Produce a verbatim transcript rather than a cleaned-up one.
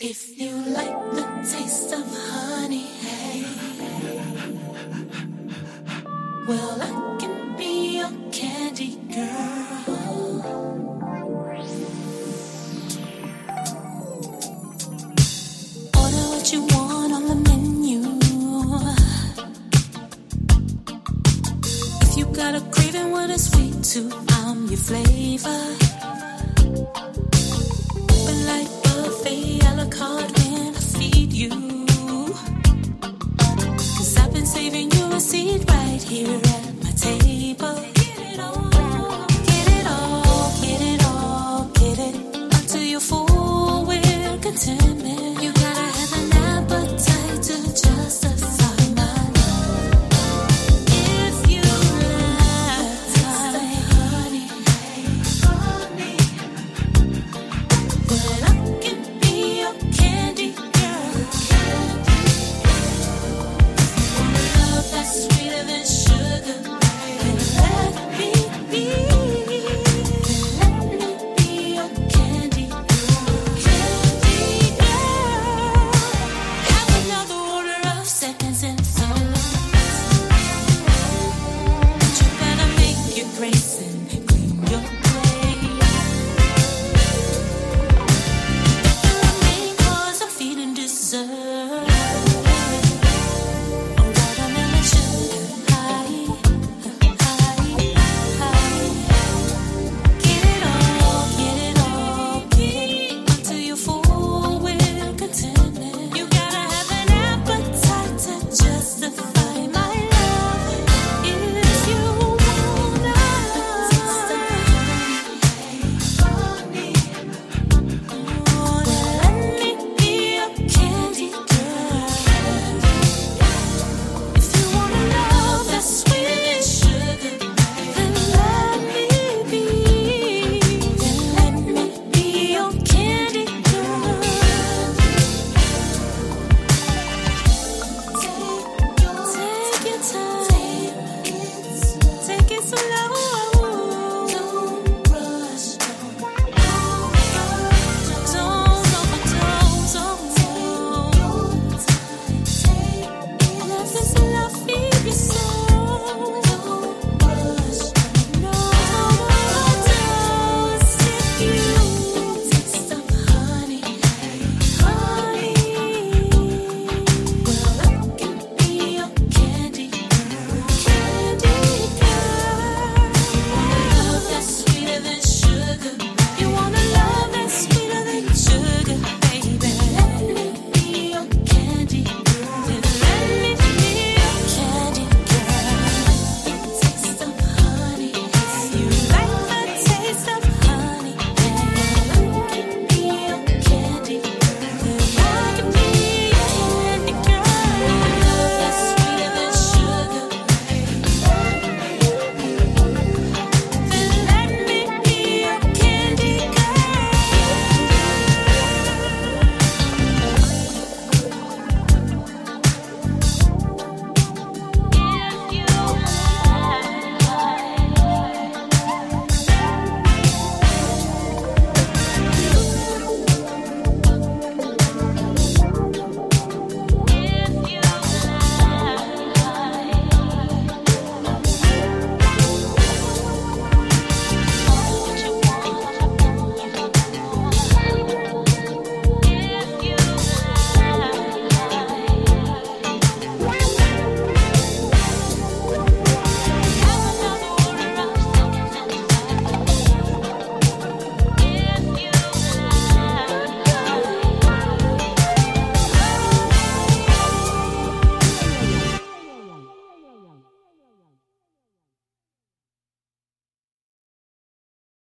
If you like the taste of honey, hey, well, I can be your candy girl. Order what you want on the menu. If you got a craving with a sweet tooth, I'm your flavor. Open like buffet, a la carte when I feed you. Cause I've been saving you a seat right here at my table. Get it all, get it all, get it all, get it until you're full, we're content.